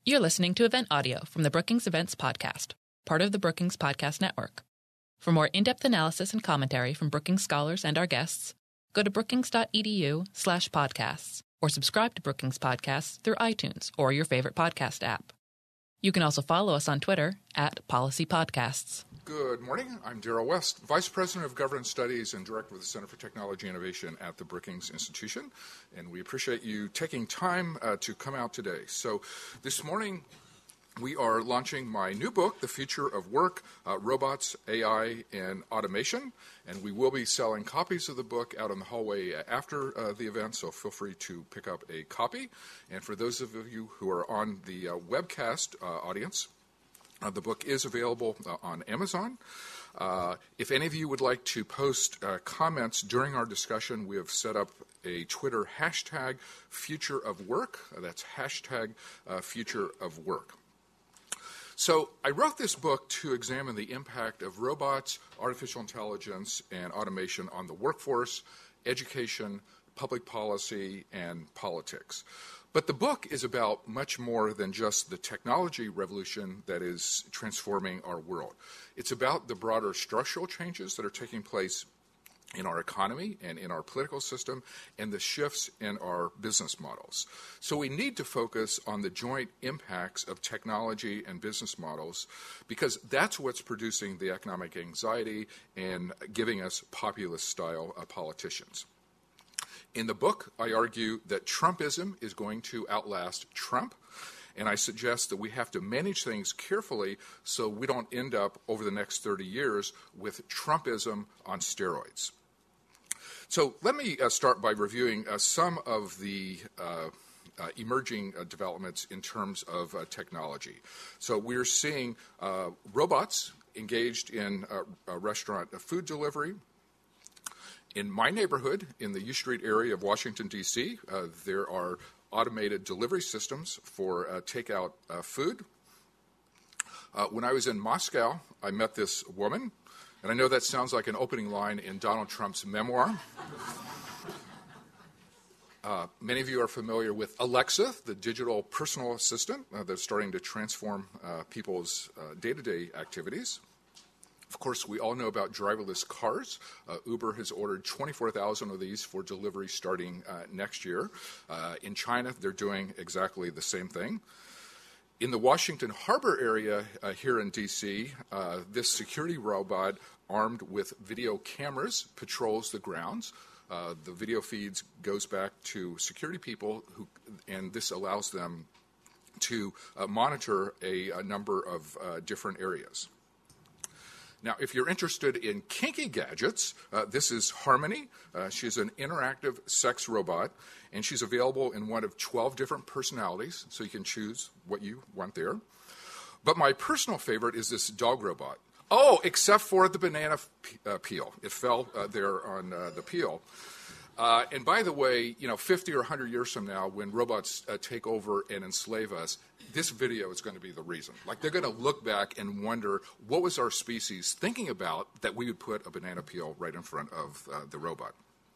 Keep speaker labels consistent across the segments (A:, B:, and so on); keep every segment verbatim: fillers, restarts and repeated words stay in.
A: You're listening to event audio from the Brookings Events Podcast, part of the Brookings Podcast Network. For more in-depth analysis and commentary from Brookings scholars and our guests, go to brookings.edu slash podcasts or subscribe to Brookings Podcasts through iTunes or your favorite podcast app. You can also follow us on Twitter at Policy Podcasts.
B: Good morning. I'm Darrell West, Vice President of Governance Studies and Director of the Center for Technology Innovation at the Brookings Institution. And we appreciate you taking time uh, to come out today. So this morning, we are launching my new book, The Future of Work, uh, Robots, A I, and Automation. And we will be selling copies of the book out in the hallway after uh, the event, so feel free to pick up a copy. And for those of you who are on the uh, webcast uh, audience, uh, the book is available uh, on Amazon. Uh, if any of you would like to post uh, comments during our discussion, we have set up a Twitter hashtag Future of Work. Uh, that's hashtag uh, Future of Work. So I wrote this book to examine the impact of robots, artificial intelligence, and automation on the workforce, education, public policy, and politics. But the book is about much more than just the technology revolution that is transforming our world. It's about the broader structural changes that are taking place in our economy and in our political system, and the shifts in our business models. So we need to focus on the joint impacts of technology and business models, because that's what's producing the economic anxiety and giving us populist-style uh, politicians. In the book, I argue that Trumpism is going to outlast Trump, and I suggest that we have to manage things carefully so we don't end up over the next thirty years with Trumpism on steroids. So let me uh, start by reviewing uh, some of the uh, uh, emerging uh, developments in terms of uh, technology. So we're seeing uh, robots engaged in uh, uh, restaurant uh, food delivery. In my neighborhood, in the U Street area of Washington, D C, uh, there are automated delivery systems for uh, takeout uh, food. Uh, when I was in Moscow, I met this woman, and I know that sounds like an opening line in Donald Trump's memoir. Uh, many of you are familiar with Alexa, the digital personal assistant uh, that's starting to transform uh, people's uh, day-to-day activities. Of course, we all know about driverless cars. Uh, Uber has ordered twenty-four thousand of these for delivery starting uh, next year. Uh, in China, they're doing exactly the same thing. In the Washington Harbor area uh, here in D C, uh, this security robot armed with video cameras patrols the grounds. Uh, the video feeds goes back to security people, who, and this allows them to uh, monitor a, a number of uh, different areas. Now, if you're interested in kinky gadgets, uh, this is Harmony. Uh, she's an interactive sex robot, and she's available in one of twelve different personalities, so you can choose what you want there. But my personal favorite is this dog robot. Oh, except for the banana p- uh, peel. It fell uh, there on uh, the peel. Uh, and by the way, you know, fifty or one hundred years from now, when robots uh, take over and enslave us, this video is going to be the reason. Like, they're going to look back and wonder, what was our species thinking about that we would put a banana peel right in front of uh, the robot?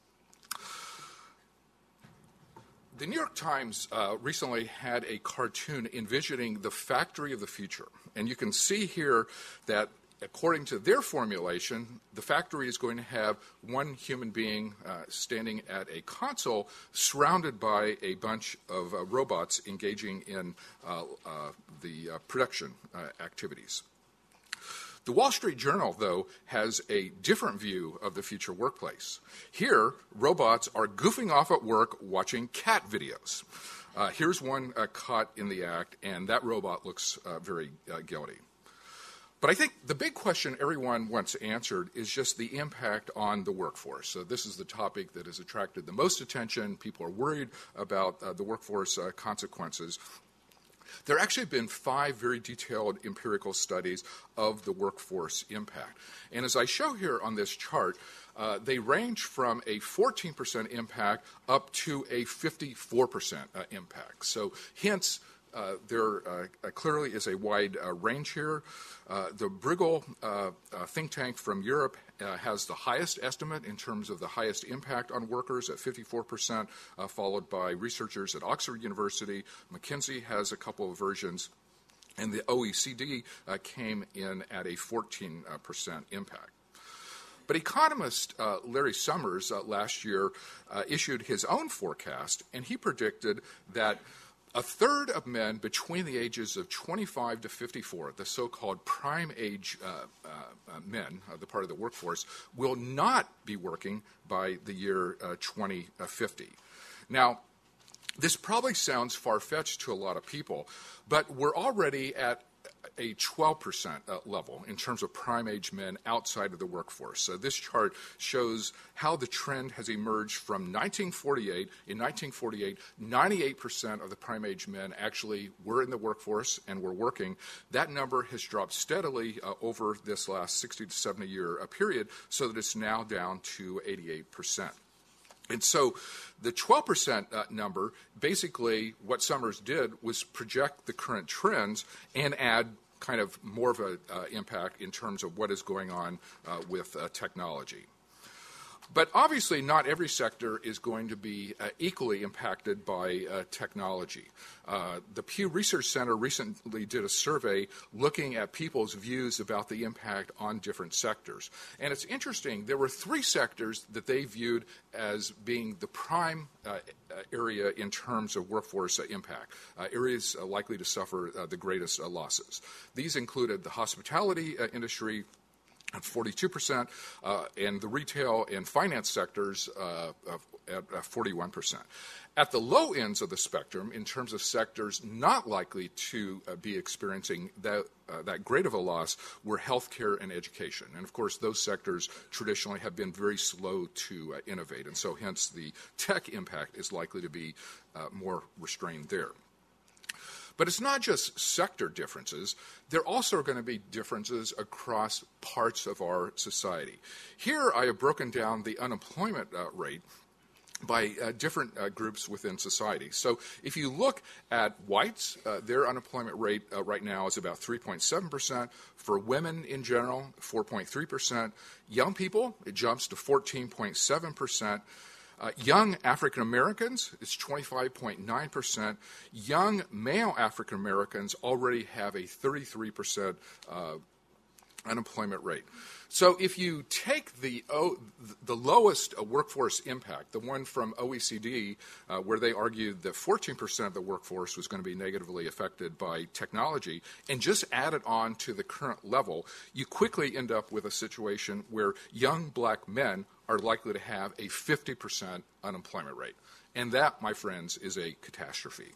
B: The New York Times uh, recently had a cartoon envisioning the factory of the future. And you can see here that, according to their formulation, the factory is going to have one human being uh, standing at a console surrounded by a bunch of uh, robots engaging in uh, uh, the uh, production uh, activities. The Wall Street Journal, though, has a different view of the future workplace. Here, robots are goofing off at work watching cat videos. Uh, here's one uh, caught in the act, and that robot looks uh, very uh, guilty. But I think the big question everyone wants answered is just the impact on the workforce. So this is the topic that has attracted the most attention. People are worried about uh, the workforce uh, consequences. There have actually been five very detailed empirical studies of the workforce impact. And as I show here on this chart, uh, they range from a fourteen percent impact up to a fifty-four percent uh, impact. So hence, Uh, there uh, uh, clearly is a wide uh, range here. Uh, the Bruegel uh, uh, think tank from Europe uh, has the highest estimate in terms of the highest impact on workers at fifty-four percent, uh, followed by researchers at Oxford University. McKinsey has a couple of versions, and the O E C D uh, came in at a fourteen percent impact. But economist uh, Larry Summers uh, last year uh, issued his own forecast, and he predicted that a third of men between the ages of twenty-five to fifty-four, the so-called prime age uh, uh, uh, men, uh, the part of the workforce, will not be working by the year uh, twenty fifty. Now, this probably sounds far-fetched to a lot of people, but we're already at a twelve percent uh, level in terms of prime age men outside of the workforce. So this chart shows how the trend has emerged from nineteen forty-eight. In nineteen forty-eight, ninety-eight percent of the prime age men actually were in the workforce and were working. That number has dropped steadily uh, over this last sixty to seventy year uh, period, so that it's now down to eighty-eight percent. And so the twelve percent uh, number, basically what Summers did was project the current trends and add kind of more of an uh, impact in terms of what is going on uh, with uh, technology. But obviously not every sector is going to be uh, equally impacted by uh, technology. Uh, the Pew Research Center recently did a survey looking at people's views about the impact on different sectors. And it's interesting, there were three sectors that they viewed as being the prime uh, area in terms of workforce uh, impact, uh, areas uh, likely to suffer uh, the greatest uh, losses. These included the hospitality uh, industry, at forty-two percent, uh, and the retail and finance sectors uh, at uh, forty-one percent. At the low ends of the spectrum, in terms of sectors not likely to uh, be experiencing that, uh, that great of a loss, were healthcare and education. And of course, those sectors traditionally have been very slow to uh, innovate, and so hence the tech impact is likely to be uh, more restrained there. But it's not just sector differences. There also are going to be differences across parts of our society. Here I have broken down the unemployment uh, rate by uh, different uh, groups within society. So if you look at whites, uh, their unemployment rate uh, right now is about three point seven percent. For women in general, four point three percent. Young people, it jumps to fourteen point seven percent. Uh, young African Americans, it's twenty-five point nine percent. Young male African Americans already have a thirty-three percent uh, unemployment rate. So if you take the o, the lowest uh, workforce impact, the one from O E C D, uh, where they argued that fourteen percent of the workforce was going to be negatively affected by technology, and just add it on to the current level, you quickly end up with a situation where young black men are likely to have a fifty percent unemployment rate. And that, my friends, is a catastrophe.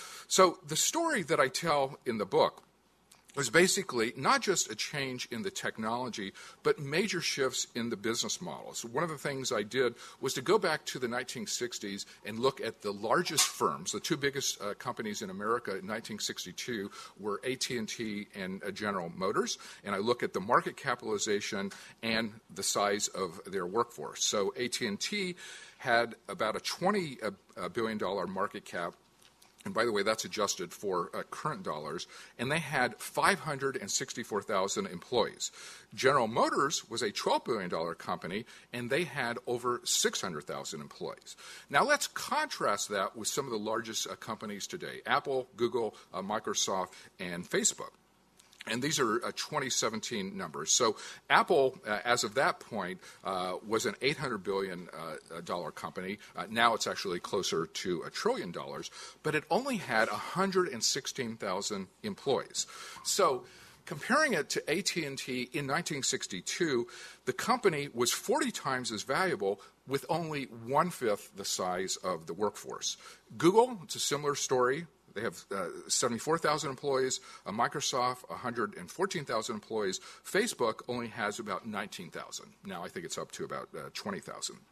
B: So the story that I tell in the book was basically not just a change in the technology, but major shifts in the business models. One of the things I did was to go back to the nineteen sixties and look at the largest firms. The two biggest uh, companies in America in nineteen sixty-two were A T and T and uh, General Motors, and I look at the market capitalization and the size of their workforce. So A T and T had about a twenty billion dollars market cap. And by the way, that's adjusted for uh, current dollars. And they had five hundred sixty-four thousand employees. General Motors was a twelve billion dollars company, and they had over six hundred thousand employees. Now let's contrast that with some of the largest uh, companies today, Apple, Google, uh, Microsoft, and Facebook. And these are uh, twenty seventeen numbers. So Apple, uh, as of that point, uh, was an eight hundred billion dollars uh, company. Uh, now it's actually closer to a trillion dollars. But it only had one hundred sixteen thousand employees. So comparing it to A T and T in nineteen sixty-two, the company was forty times as valuable with only one-fifth the size of the workforce. Google, it's a similar story. They have uh, seventy-four thousand employees. Uh, Microsoft, one hundred fourteen thousand employees. Facebook only has about nineteen thousand. Now I think it's up to about uh, twenty thousand.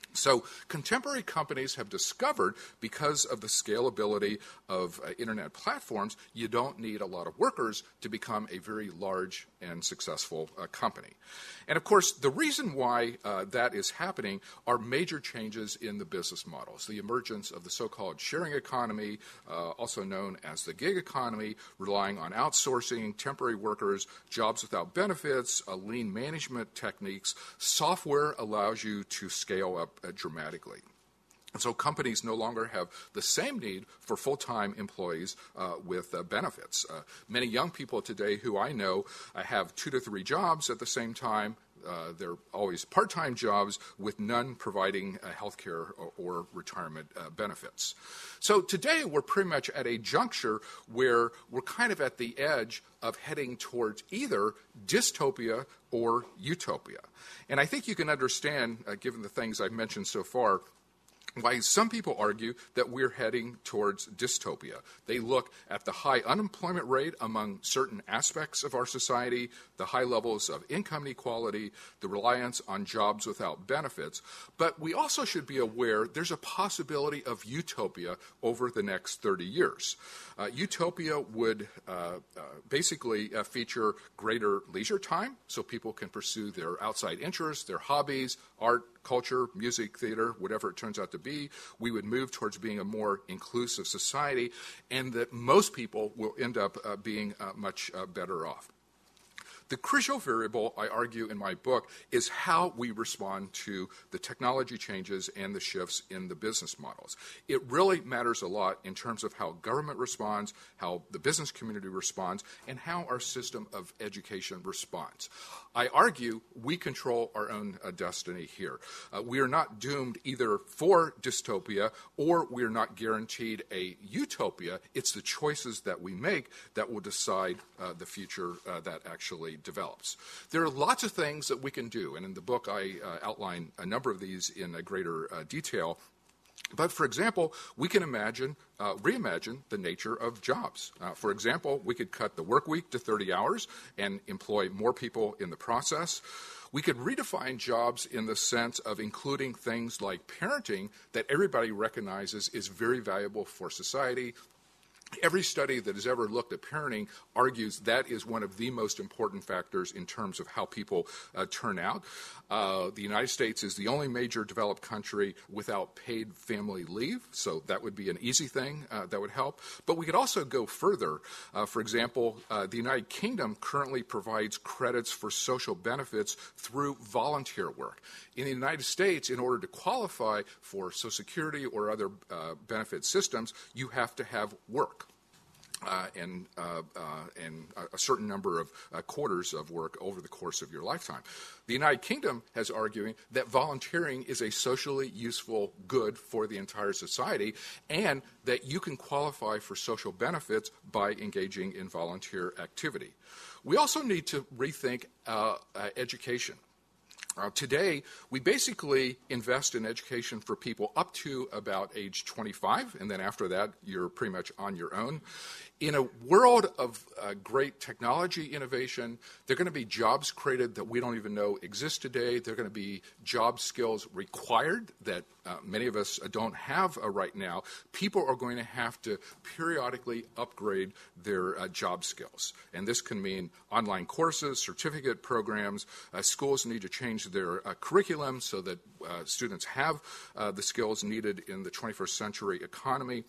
B: So contemporary companies have discovered, because of the scalability of uh, internet platforms, you don't need a lot of workers to become a very large and successful uh, company. And of course, the reason why uh, that is happening are major changes in the business models. The emergence of the so-called sharing economy, uh, also known as the gig economy, relying on outsourcing, temporary workers, jobs without benefits, uh, lean management techniques. Software allows you to scale up uh, dramatically. And so companies no longer have the same need for full-time employees uh, with uh, benefits. Uh, many young people today who I know uh, have two to three jobs at the same time. Uh, they're always part-time jobs with none providing uh, health care or, or retirement uh, benefits. So today we're pretty much at a juncture where we're kind of at the edge of heading towards either dystopia or utopia. And I think you can understand, uh, given the things I've mentioned so far, why some people argue that we're heading towards dystopia. They look at the high unemployment rate among certain aspects of our society, the high levels of income inequality, the reliance on jobs without benefits. But we also should be aware there's a possibility of utopia over the next thirty years. Uh, utopia would uh, uh, basically uh, feature greater leisure time so people can pursue their outside interests, their hobbies, art, culture, music, theater, whatever it turns out to be. We would move towards being a more inclusive society, and that most people will end up uh, being uh, much uh, better off. The crucial variable, I argue in my book, is how we respond to the technology changes and the shifts in the business models. It really matters a lot in terms of how government responds, how the business community responds, and how our system of education responds. I argue we control our own uh, destiny here. Uh, we are not doomed either for dystopia or we are not guaranteed a utopia. It's the choices that we make that will decide uh, the future uh, that actually develops. There are lots of things that we can do, and in the book I uh, outline a number of these in a greater uh, detail. But, for example, we can imagine, uh, reimagine the nature of jobs. Uh, for example, we could cut the work week to thirty hours and employ more people in the process. We could redefine jobs in the sense of including things like parenting that everybody recognizes is very valuable for society. Every study that has ever looked at parenting argues that is one of the most important factors in terms of how people uh, turn out. Uh, the United States is the only major developed country without paid family leave, so that would be an easy thing uh, that would help. But we could also go further. Uh, for example, uh, the United Kingdom currently provides credits for social benefits through volunteer work. In the United States, in order to qualify for Social Security or other uh, benefit systems, you have to have work. Uh, and, uh, uh, and a certain number of uh, quarters of work over the course of your lifetime. The United Kingdom has arguing that volunteering is a socially useful good for the entire society and that you can qualify for social benefits by engaging in volunteer activity. We also need to rethink uh, uh, education. Uh, today, we basically invest in education for people up to about age twenty-five, and then after that, you're pretty much on your own. In a world of uh, great technology innovation, there are going to be jobs created that we don't even know exist today. There are going to be job skills required that uh, many of us don't have uh, right now. People are going to have to periodically upgrade their uh, job skills. And this can mean online courses, certificate programs. Uh, schools need to change their uh, curriculum so that uh, students have uh, the skills needed in the twenty-first century economy.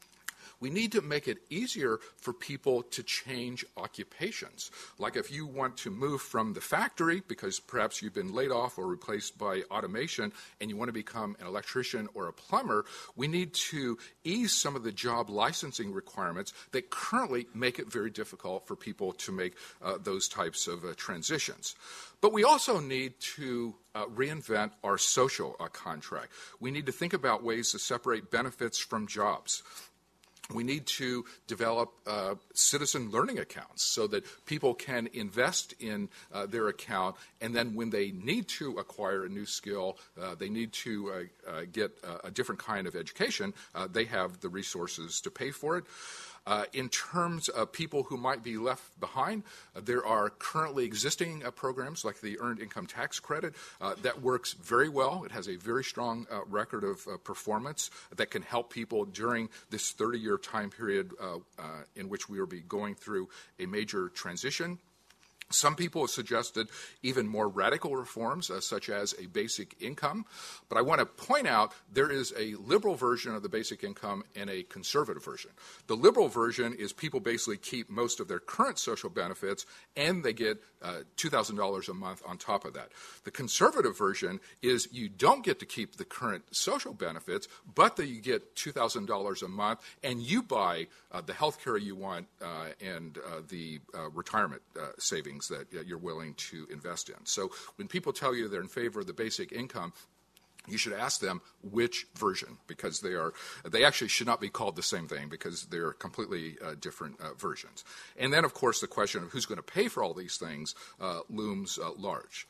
B: We need to make it easier for people to change occupations. Like if you want to move from the factory because perhaps you've been laid off or replaced by automation and you want to become an electrician or a plumber, we need to ease some of the job licensing requirements that currently make it very difficult for people to make uh, those types of uh, transitions. But we also need to uh, reinvent our social uh, contract. We need to think about ways to separate benefits from jobs. We need to develop uh, citizen learning accounts so that people can invest in uh, their account, and then when they need to acquire a new skill, uh, they need to uh, uh, get uh, a different kind of education, uh, they have the resources to pay for it. Uh, in terms of people who might be left behind, uh, there are currently existing uh, programs like the Earned Income Tax Credit uh, that works very well. It has a very strong uh, record of uh, performance that can help people during this thirty-year time period uh, uh, in which we will be going through a major transition. Some people have suggested even more radical reforms, uh, such as a basic income. But I want to point out there is a liberal version of the basic income and a conservative version. The liberal version is people basically keep most of their current social benefits, and they get uh, two thousand dollars a month on top of that. The conservative version is you don't get to keep the current social benefits, but that you get two thousand dollars a month, and you buy uh, the health care you want uh, and uh, the uh, retirement uh, savings that you're willing to invest in. So when people tell you they're in favor of the basic income, you should ask them which version, because they are they actually should not be called the same thing, because they're completely uh, different uh, versions. And then, of course, the question of who's going to pay for all these things uh, looms uh, large.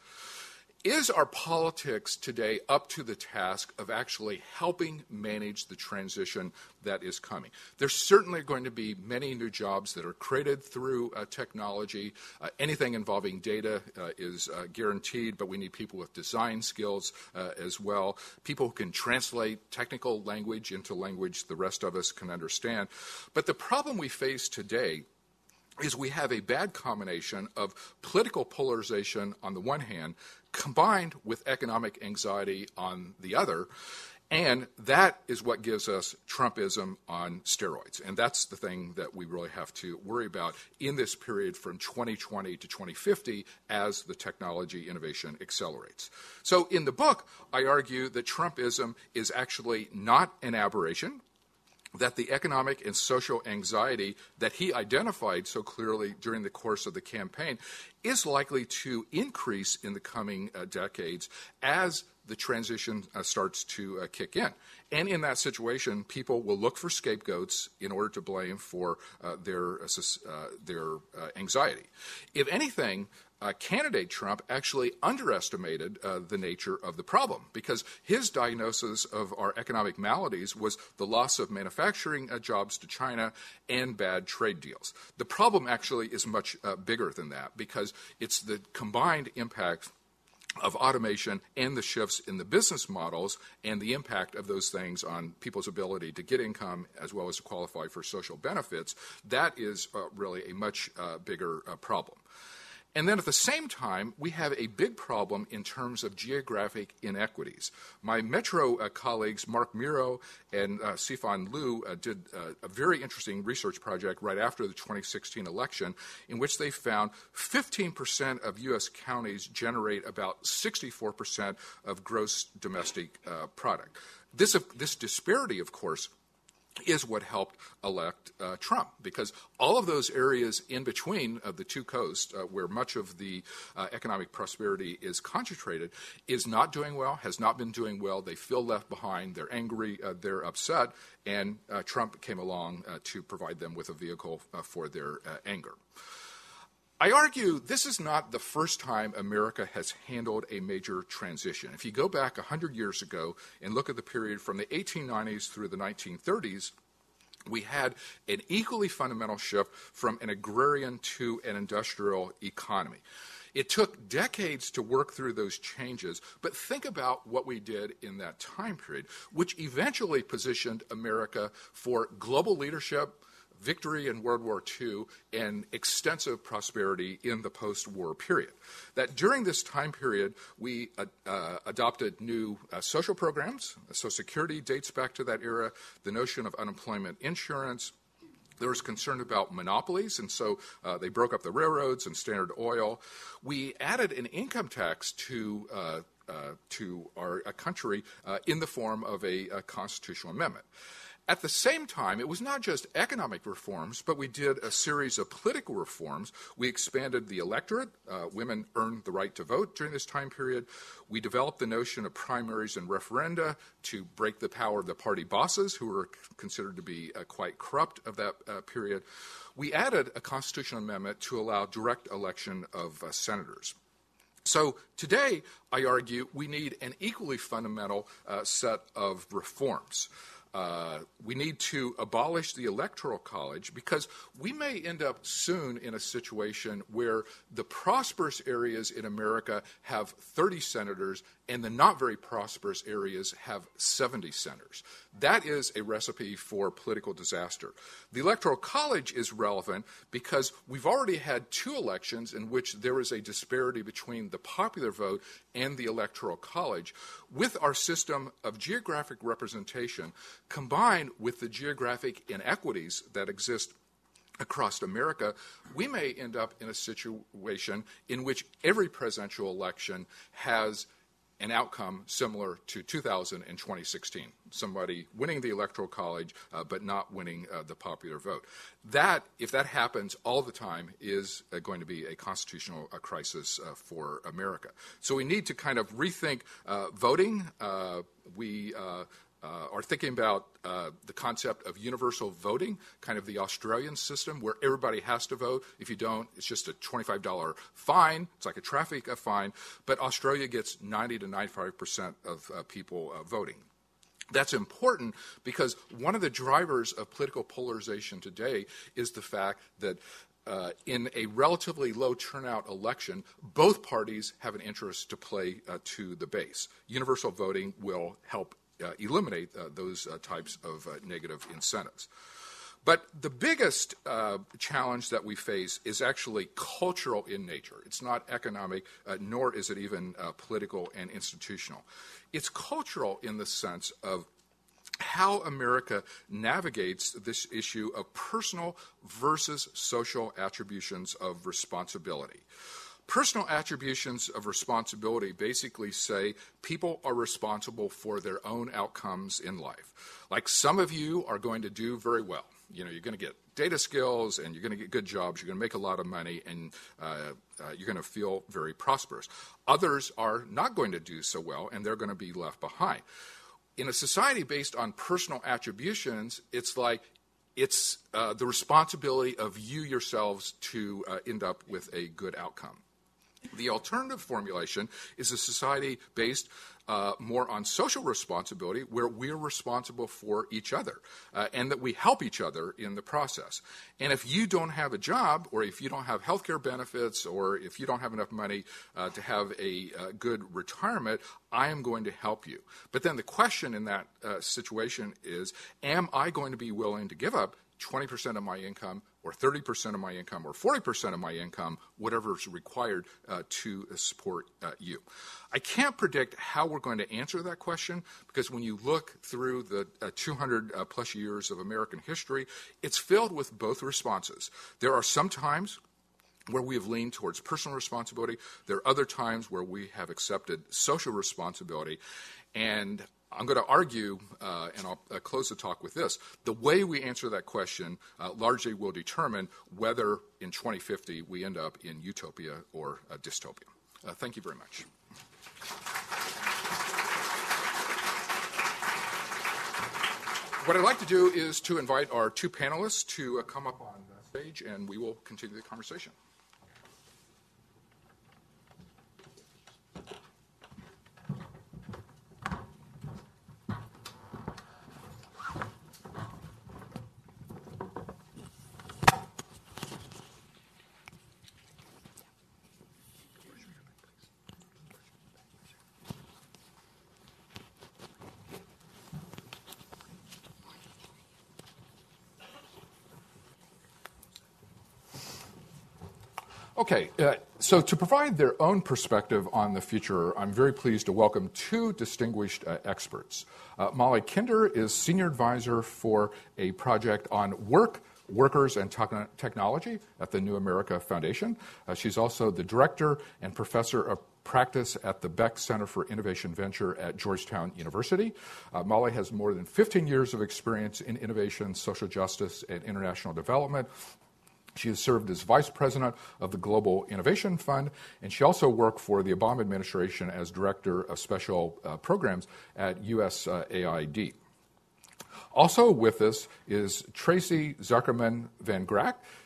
B: Is our politics today up to the task of actually helping manage the transition that is coming? There's certainly going to be many new jobs that are created through uh, technology. Uh, anything involving data uh, is uh, guaranteed, but we need people with design skills uh, as well, people who can translate technical language into language the rest of us can understand. But the problem we face today is we have a bad combination of political polarization on the one hand, combined with economic anxiety on the other, and that is what gives us Trumpism on steroids. And that's the thing that we really have to worry about in this period from twenty twenty to twenty fifty as the technology innovation accelerates. So in the book, I argue that Trumpism is actually not an aberration, that the economic and social anxiety that he identified so clearly during the course of the campaign is likely to increase in the coming uh, decades as the transition uh, starts to uh, kick in. And in that situation, people will look for scapegoats in order to blame for uh, their, uh, their uh, anxiety. If anything, Uh, candidate Trump actually underestimated uh, the nature of the problem, because his diagnosis of our economic maladies was the loss of manufacturing uh, jobs to China and bad trade deals. The problem actually is much uh, bigger than that, because it's the combined impact of automation and the shifts in the business models and the impact of those things on people's ability to get income as well as to qualify for social benefits. That is uh, really a much uh, bigger uh, problem. And then at the same time, we have a big problem in terms of geographic inequities. My Metro uh, colleagues, Mark Miro and uh, Sifan Liu, uh, did uh, a very interesting research project right after the twenty sixteen election, in which they found fifteen percent of U S counties generate about sixty-four percent of gross domestic uh, product. This, uh, this disparity, of course, is what helped elect uh, Trump, because all of those areas in between uh, the two coasts, uh, where much of the uh, economic prosperity is concentrated, is not doing well, has not been doing well. They feel left behind. They're angry. Uh, they're upset. And uh, Trump came along uh, to provide them with a vehicle uh, for their uh, anger. I argue this is not the first time America has handled a major transition. If you go back one hundred years ago and look at the period from the eighteen nineties through the nineteen thirties, we had an equally fundamental shift from an agrarian to an industrial economy. It took decades to work through those changes, but think about what we did in that time period, which eventually positioned America for global leadership, victory in World War Two, and extensive prosperity in the post-war period. That during this time period, we uh, uh, adopted new uh, social programs. Social Security dates back to that era, the notion of unemployment insurance. There was concern about monopolies, and so uh, they broke up the railroads and Standard Oil. We added an income tax to uh, uh, to our uh, country uh, in the form of a, a constitutional amendment. At the same time, it was not just economic reforms, but we did a series of political reforms. We expanded the electorate. Uh, women earned the right to vote during this time period. We developed the notion of primaries and referenda to break the power of the party bosses, who were considered to be uh, quite corrupt of that uh, period. We added a constitutional amendment to allow direct election of uh, senators. So today, I argue, we need an equally fundamental uh, set of reforms. Uh, we need to abolish the Electoral College because we may end up soon in a situation where the prosperous areas in America have thirty senators and the not very prosperous areas have seventy senators. That is a recipe for political disaster. The Electoral College is relevant because we've already had two elections in which there is a disparity between the popular vote and the Electoral College. With our system of geographic representation, combined with the geographic inequities that exist across America, we may end up in a situation in which every presidential election has an outcome similar to two thousand and twenty sixteen, somebody winning the Electoral College uh, but not winning uh, the popular vote. That, if that happens all the time, is uh, going to be a constitutional uh, crisis uh, for America. So we need to kind of rethink uh, voting. Uh, we uh, Uh, are thinking about uh, the concept of universal voting, kind of the Australian system where everybody has to vote. If you don't, it's just a twenty-five dollars fine. It's like a traffic uh, fine. But Australia gets ninety to ninety-five percent of uh, people uh, voting. That's important because one of the drivers of political polarization today is the fact that Uh, in a relatively low turnout election, both parties have an interest to play uh, to the base. Universal voting will help uh, eliminate uh, those uh, types of uh, negative incentives. But the biggest uh, challenge that we face is actually cultural in nature. It's not economic, uh, nor is it even uh, political and institutional. It's cultural in the sense of how America navigates this issue of personal versus social attributions of responsibility. Personal attributions of responsibility basically say people are responsible for their own outcomes in life. Like some of you are going to do very well. You know, you're going to get data skills and you're going to get good jobs, you're going to make a lot of money, and uh, uh, you're going to feel very prosperous. Others are not going to do so well, and they're going to be left behind. In a society based on personal attributions, it's like it's uh, the responsibility of you yourselves to uh, end up with a good outcome. The alternative formulation is a society based uh, more on social responsibility, where we're responsible for each other uh, and that we help each other in the process. And if you don't have a job, or if you don't have health care benefits, or if you don't have enough money uh, to have a uh, good retirement, I am going to help you. But then the question in that uh, situation is, am I going to be willing to give up twenty percent of my income, or thirty percent of my income, or forty percent of my income, whatever is required uh, to support uh, you? I can't predict how we're going to answer that question, because when you look through the uh, two hundred uh, plus years of American history, it's filled with both responses. There are some times where we have leaned towards personal responsibility. There are other times where we have accepted social responsibility. And I'm going to argue, uh, and I'll uh, close the talk with this, the way we answer that question uh, largely will determine whether in twenty fifty we end up in utopia or uh, dystopia. Uh, thank you very much. What I'd like to do is to invite our two panelists to uh, come up on stage, and we will continue the conversation. Okay, uh, so to provide their own perspective on the future, I'm very pleased to welcome two distinguished uh, experts. Uh, Molly Kinder is Senior Advisor for a project on work, workers, and te- technology at the New America Foundation. Uh, she's also the Director and Professor of Practice at the Beck Center for Innovation Venture at Georgetown University. Uh, Molly has more than fifteen years of experience in innovation, social justice, and international development. She has served as Vice President of the Global Innovation Fund, and she also worked for the Obama administration as Director of Special uh, Programs at U S A I D. Also with us is Tracy Zuckerman Van Grack.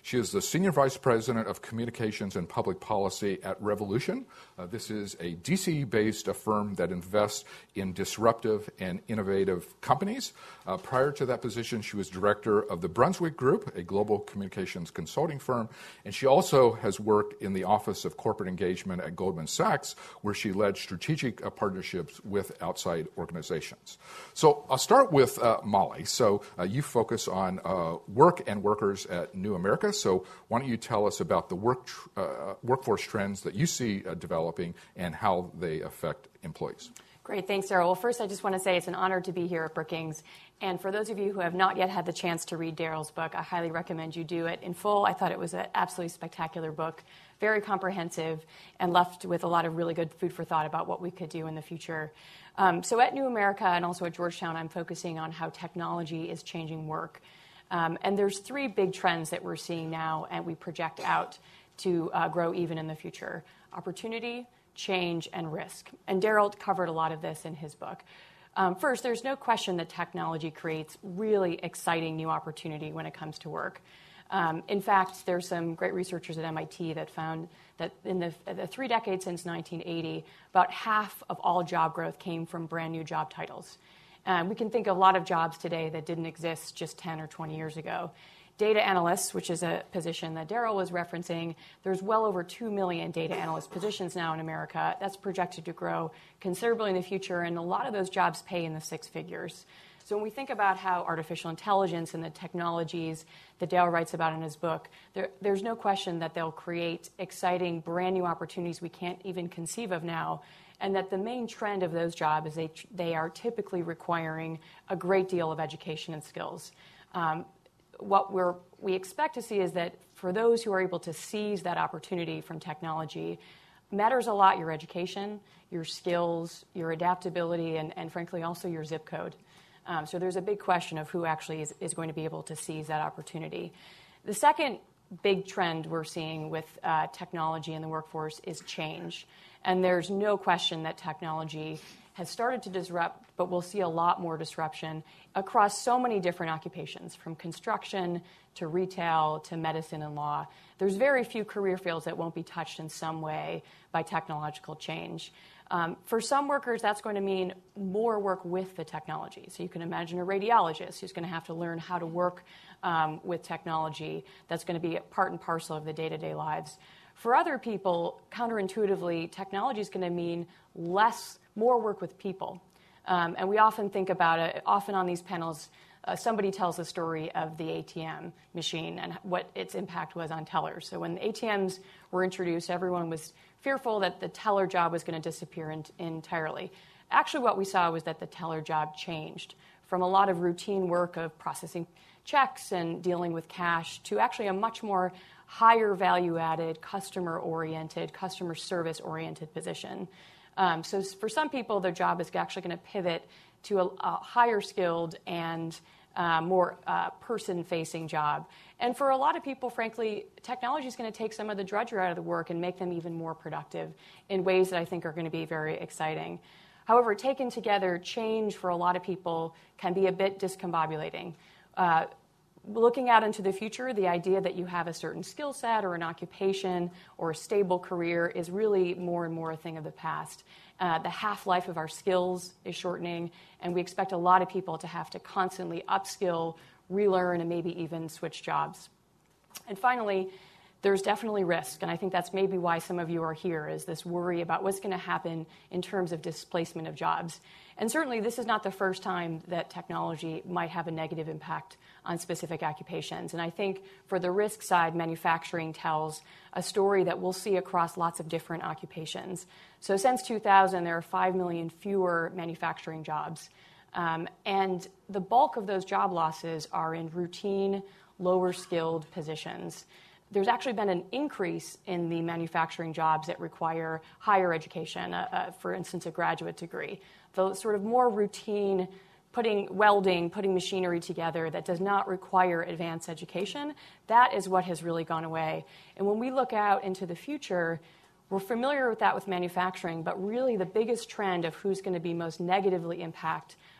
B: She is the Senior Vice President of Communications and Public Policy at Revolution. Uh, this is a D C-based firm that invests in disruptive and innovative companies. Uh, prior to that position, she was director of the Brunswick Group, a global communications consulting firm, and she also has worked in the Office of Corporate Engagement at Goldman Sachs, where she led strategic uh, partnerships with outside organizations. So I'll start with uh, Molly. So uh, you focus on uh, work and workers at New America. So why don't you tell us about the work tr- uh, workforce trends that you see uh, developing and how they affect employees?
C: Great. Thanks, Daryl. Well, first, I just want to say it's an honor to be here at Brookings. And for those of you who have not yet had the chance to read Daryl's book, I highly recommend you do it in full. I thought it was an absolutely spectacular book, very comprehensive, and left with a lot of really good food for thought about what we could do in the future. Um, so at New America and also at Georgetown, I'm focusing on how technology is changing work. Um, and there's three big trends that we're seeing now, and we project out to uh, grow even in the future: opportunity, change, and risk. And Daryl covered a lot of this in his book. Um, first, there's no question that technology creates really exciting new opportunity when it comes to work. Um, in fact, there's some great researchers at M I T that found that in the, the three decades since nineteen eighty, about half of all job growth came from brand new job titles. Um, we can think of a lot of jobs today that didn't exist just ten or twenty years ago. Data analysts, which is a position that Daryl was referencing, there's well over two million data analyst positions now in America. That's projected to grow considerably in the future, and a lot of those jobs pay in the six figures. So when we think about how artificial intelligence and the technologies that Dale writes about in his book, there, there's no question that they'll create exciting, brand new opportunities we can't even conceive of now, and that the main trend of those jobs is they, they are typically requiring a great deal of education and skills. Um, what we're, we expect to see is that for those who are able to seize that opportunity from technology, matters a lot your education, your skills, your adaptability, and, and frankly also your zip code. Um, so there's a big question of who actually is, is going to be able to seize that opportunity. The second big trend we're seeing with uh, technology in the workforce is change. And there's no question that technology has started to disrupt, but we'll see a lot more disruption across so many different occupations, from construction to retail to medicine and law. There's very few career fields that won't be touched in some way by technological change. Um, for some workers, that's going to mean more work with the technology. So you can imagine a radiologist who's going to have to learn how to work um, with technology. That's going to be part and parcel of the day-to-day lives. For other people, counterintuitively, technology is going to mean less, more work with people. Um, and we often think about it, often on these panels, uh, somebody tells the story of the A T M machine and what its impact was on tellers. So when the A T Ms were introduced, everyone was fearful that the teller job was going to disappear in, entirely. Actually, what we saw was that the teller job changed from a lot of routine work of processing checks and dealing with cash to actually a much more higher value-added, customer-oriented, customer service-oriented position. Um, so for some people, their job is actually going to pivot to a, a higher skilled and uh, more uh, person-facing job. And for a lot of people, frankly, technology is going to take some of the drudgery out of the work and make them even more productive in ways that I think are going to be very exciting. However, taken together, change for a lot of people can be a bit discombobulating. Uh, Looking out into the future, the idea that you have a certain skill set or an occupation or a stable career is really more and more a thing of the past. Uh, the half-life of our skills is shortening, and we expect a lot of people to have to constantly upskill, relearn, and maybe even switch jobs. And finally, there's definitely risk, and I think that's maybe why some of you are here, is this worry about what's going to happen in terms of displacement of jobs. And certainly this is not the first time that technology might have a negative impact on specific occupations. And I think for the risk side, manufacturing tells a story that we'll see across lots of different occupations. So since two thousand, there are five million fewer manufacturing jobs. Um, and the bulk of those job losses are in routine, lower-skilled positions. There's actually been an increase in the manufacturing jobs that require higher education, uh, uh, for instance, a graduate degree. The sort of more routine, putting welding, putting machinery together that does not require advanced education, that is what has really gone away. And when we look out into the future, we're familiar with that with manufacturing, but really the biggest trend of who's going to be most negatively impacted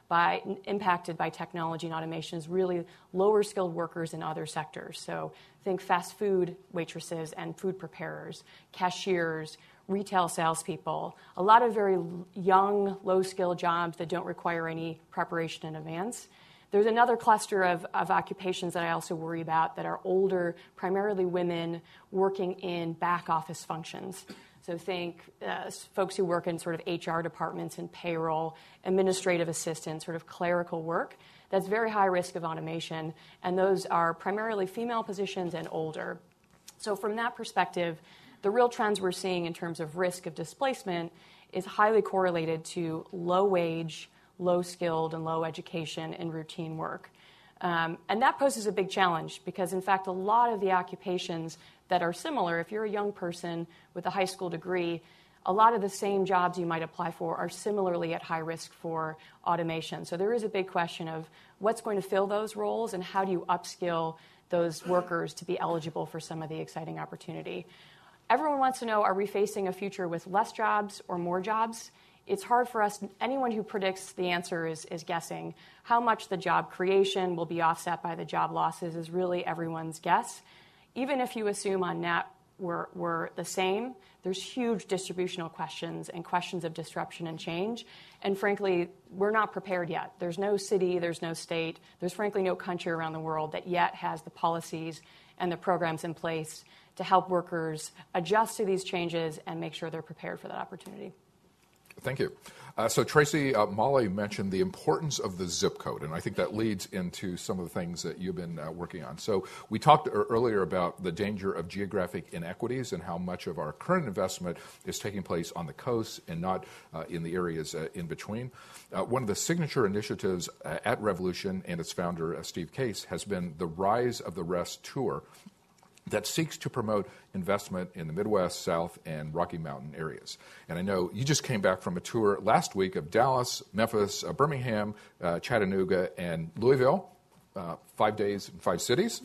C: by impacted by technology and automation is really lower skilled workers in other sectors. So think fast food waitresses and food preparers, cashiers, retail salespeople, a lot of very young, low-skilled jobs that don't require any preparation in advance. There's another cluster of, of occupations that I also worry about that are older, primarily women working in back office functions. So think uh, folks who work in sort of H R departments and payroll, administrative assistants, sort of clerical work. That's very high risk of automation, and those are primarily female positions and older. So from that perspective, the real trends we're seeing in terms of risk of displacement is highly correlated to low wage, low skilled, and low education in routine work. Um, and that poses a big challenge because, in fact, a lot of the occupations that are similar, if you're a young person with a high school degree, a lot of the same jobs you might apply for are similarly at high risk for automation. So there is a big question of what's going to fill those roles and how do you upskill those workers to be eligible for some of the exciting opportunity. Everyone wants to know, are we facing a future with less jobs or more jobs? It's hard for us, anyone who predicts the answer is, is guessing. How much the job creation will be offset by the job losses is really everyone's guess. Even if you assume on net we're, we're the same, there's huge distributional questions and questions of disruption and change. And frankly, we're not prepared yet. There's no city, there's no state, there's frankly no country around the world that yet has the policies and the programs in place to help workers adjust to these changes and make sure they're prepared for that opportunity.
B: Thank you. Uh, so, Tracy, uh, Molly mentioned the importance of the zip code, and I think that leads into some of the things that you've been uh, working on. So, we talked er- earlier about the danger of geographic inequities and how much of our current investment is taking place on the coast and not uh, in the areas uh, in between. Uh, one of the signature initiatives uh, at Revolution and its founder, uh, Steve Case, has been the Rise of the Rest tour that seeks to promote investment in the Midwest, South, and Rocky Mountain areas. And I know you just came back from a tour last week of Dallas, Memphis, uh, Birmingham, uh, Chattanooga, and Louisville, uh, five days in five cities.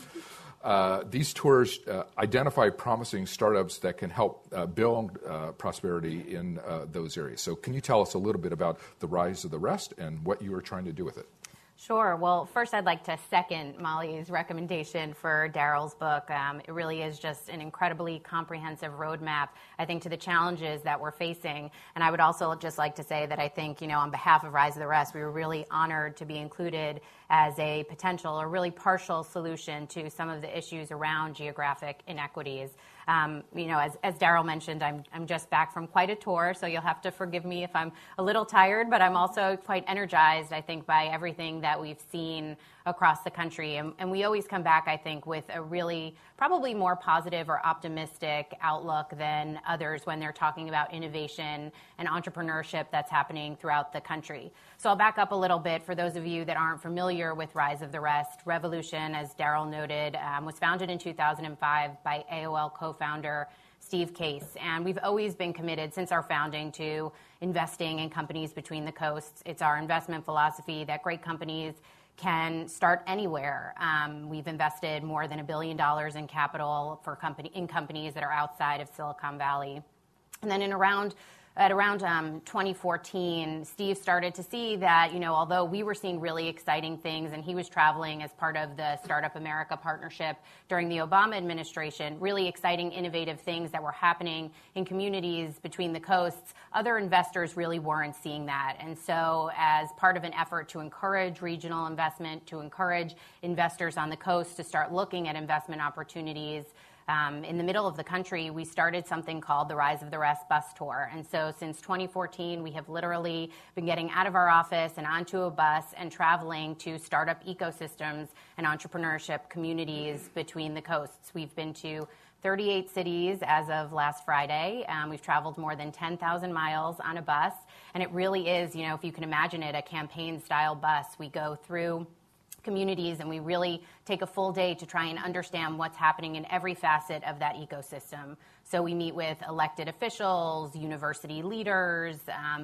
B: Uh, these tours uh, identify promising startups that can help uh, build uh, prosperity in uh, those areas. So can you tell us a little bit about the Rise of the Rest and what you are trying to do with it?
D: Sure. Well, first I'd like to second Molly's recommendation for Daryl's book. Um, it really is just an incredibly comprehensive roadmap, I think, to the challenges that we're facing. And I would also just like to say that I think, you know, on behalf of Rise of the Rest, we were really honored to be included as a potential or really partial solution to some of the issues around geographic inequities. Um, you know, as, as Daryl mentioned, I'm, I'm just back from quite a tour, so you'll have to forgive me if I'm a little tired, but I'm also quite energized, I think, by everything that we've seen across the country. And, and we always come back, I think, with a really probably more positive or optimistic outlook than others when they're talking about innovation and entrepreneurship that's happening throughout the country. So I'll back up a little bit for those of you that aren't familiar with Rise of the Rest. Revolution, as Daryl noted, um, was founded in two thousand five by A O L co-founder Steve Case. And we've always been committed since our founding to investing in companies between the coasts. It's our investment philosophy that great companies can start anywhere. Um, we've invested more than a billion dollars in capital for company in companies that are outside of Silicon Valley. And then in around At around um, twenty fourteen, Steve started to see that, you know, although we were seeing really exciting things, and he was traveling as part of the Startup America partnership during the Obama administration, really exciting, innovative things that were happening in communities between the coasts, other investors really weren't seeing that. And so as part of an effort to encourage regional investment, to encourage investors on the coast to start looking at investment opportunities, Um, in the middle of the country, we started something called the Rise of the Rest bus tour. And so since twenty fourteen, we have literally been getting out of our office and onto a bus and traveling to startup ecosystems and entrepreneurship communities between the coasts. We've been to thirty-eight cities as of last Friday. Um, we've traveled more than ten thousand miles on a bus. And it really is, you know, if you can imagine it, a campaign-style bus. We go through communities, and we really take a full day to try and understand what's happening in every facet of that ecosystem. So we meet with elected officials, university leaders, um,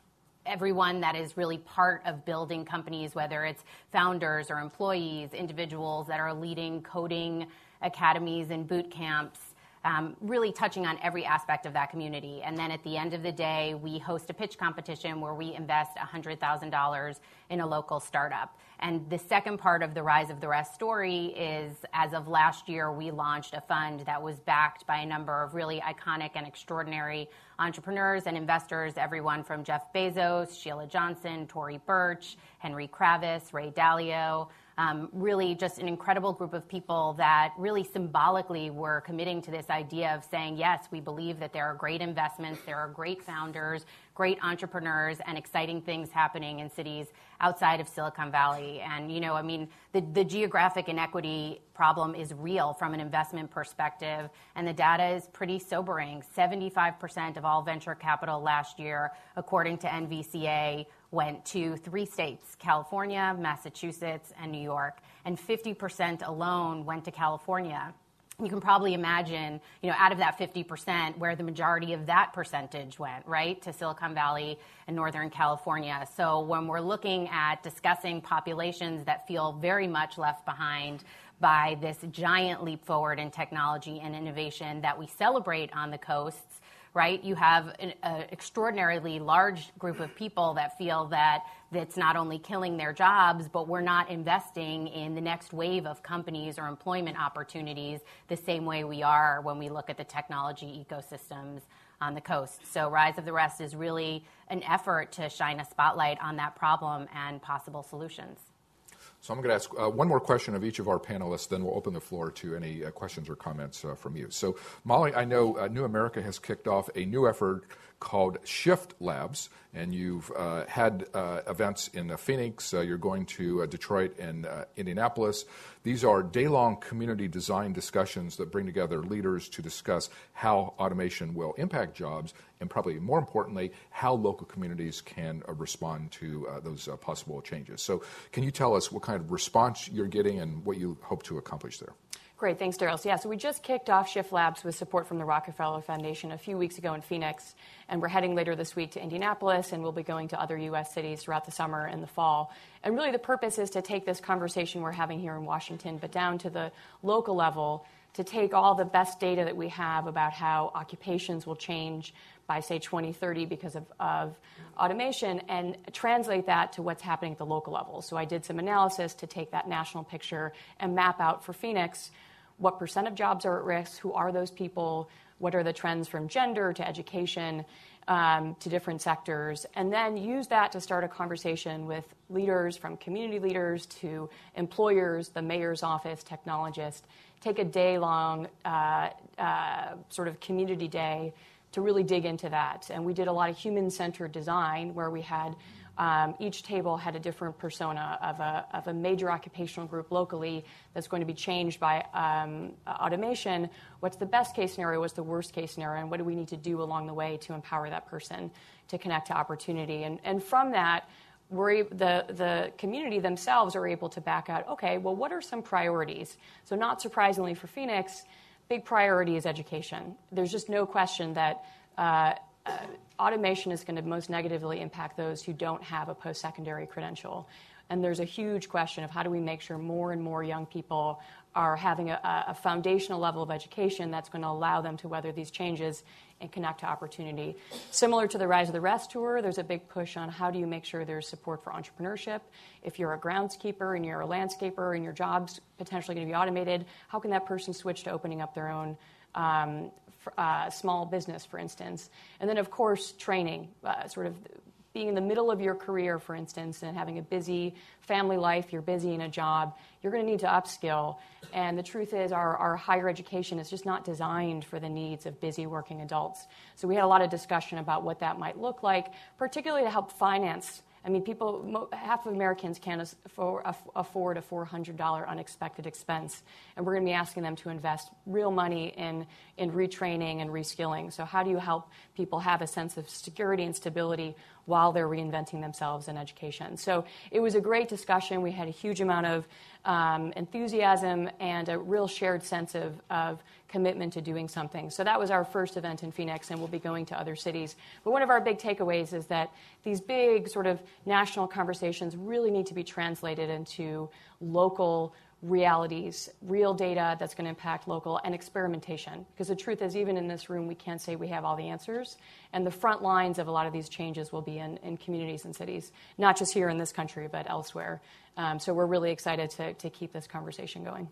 D: everyone that is really part of building companies, whether it's founders or employees, individuals that are leading coding academies and boot camps, um, really touching on every aspect of that community. And then at the end of the day, we host a pitch competition where we invest one hundred thousand dollars in a local startup. And the second part of the Rise of the Rest story is, as of last year, we launched a fund that was backed by a number of really iconic and extraordinary entrepreneurs and investors, everyone from Jeff Bezos, Sheila Johnson, Tory Burch, Henry Kravis, Ray Dalio. Um, really just an incredible group of people that really symbolically were committing to this idea of saying, yes, we believe that there are great investments, there are great founders, great entrepreneurs, and exciting things happening in cities outside of Silicon Valley. And, you know, I mean, the, the geographic inequity problem is real from an investment perspective, and the data is pretty sobering. seventy-five percent of all venture capital last year, according to N V C A, went to three states, California, Massachusetts, and New York, and fifty percent alone went to California. You can probably imagine, you know, out of that fifty percent, where the majority of that percentage went, right, to Silicon Valley and Northern California. So when we're looking at discussing populations that feel very much left behind by this giant leap forward in technology and innovation that we celebrate on the coasts, right? You have an uh, extraordinarily large group of people that feel that it's not only killing their jobs, but we're not investing in the next wave of companies or employment opportunities the same way we are when we look at the technology ecosystems on the coast. So Rise of the Rest is really an effort to shine a spotlight on that problem and possible solutions.
B: So I'm going to ask uh, one more question of each of our panelists, then we'll open the floor to any uh, questions or comments uh, from you. So, Molly, I know uh, New America has kicked off a new effort called Shift Labs, and you've uh, had uh, events in uh, Phoenix, uh, you're going to uh, Detroit and uh, Indianapolis. These are day-long community design discussions that bring together leaders to discuss how automation will impact jobs, and probably more importantly, how local communities can uh, respond to uh, those uh, possible changes. So can you tell us what kind of response you're getting and what you hope to accomplish there?
C: Great, thanks, Daryl. So, yeah, so we just kicked off Shift Labs with support from the Rockefeller Foundation a few weeks ago in Phoenix, and we're heading later this week to Indianapolis, and we'll be going to other U S cities throughout the summer and the fall. And really the purpose is to take this conversation we're having here in Washington, but down to the local level, to take all the best data that we have about how occupations will change by, say, twenty thirty because of, of automation, and translate that to what's happening at the local level. So I did some analysis to take that national picture and map out for Phoenix what percent of jobs are at risk, who are those people, what are the trends from gender to education um, to different sectors, and then use that to start a conversation with leaders, from community leaders to employers, the mayor's office, technologists. Take a day-long uh, uh, sort of community day to really dig into that. And we did a lot of human-centered design where we had Um, each table had a different persona of a, of a major occupational group locally that's going to be changed by um, automation. What's the best case scenario? What's the worst case scenario? And what do we need to do along the way to empower that person to connect to opportunity? And, and from that, we're, the, the community themselves are able to back out, okay, well, what are some priorities? So not surprisingly for Phoenix, big priority is education. There's just no question that uh, Uh, automation is going to most negatively impact those who don't have a post-secondary credential. And there's a huge question of how do we make sure more and more young people are having a, a foundational level of education that's going to allow them to weather these changes and connect to opportunity. Similar to the Rise of the Rest tour, there's a big push on how do you make sure there's support for entrepreneurship. If you're a groundskeeper and you're a landscaper and your job's potentially going to be automated, how can that person switch to opening up their own um, Uh, small business, for instance. And then, of course, training, uh, sort of being in the middle of your career, for instance, and having a busy family life, you're busy in a job, you're going to need to upskill. And the truth is our, our higher education is just not designed for the needs of busy working adults. So we had a lot of discussion about what that might look like, particularly to help finance. I mean, people, half of Americans can't afford a four hundred dollars unexpected expense, and we're going to be asking them to invest real money in, in retraining and reskilling. So how do you help people have a sense of security and stability while they're reinventing themselves in education? So it was a great discussion. We had a huge amount of um, enthusiasm and a real shared sense of, of commitment to doing something. So that was our first event in Phoenix, and we'll be going to other cities. But one of our big takeaways is that these big sort of national conversations really need to be translated into local realities, real data that's going to impact local, and experimentation. Because the truth is, even in this room, we can't say we have all the answers. And the front lines of a lot of these changes will be in, in communities and cities, not just here in this country, but elsewhere. Um, so we're really excited to, to keep this conversation going.